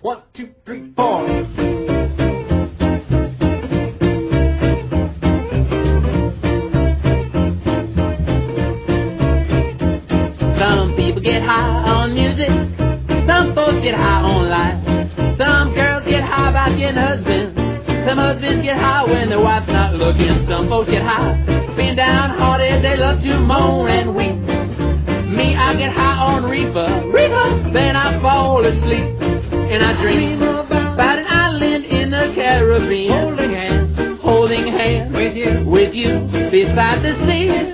1, 2, 3, 4. Some people get high on music. Some folks get high on life. Some girls get high by getting husbands. Some husbands get high when their wife's not looking. Some folks get high being downhearted. They love to moan and weep. Me, I get high on reefer. Then I fall asleep. And I dream about an island in the Caribbean. Holding hands with you beside the sea.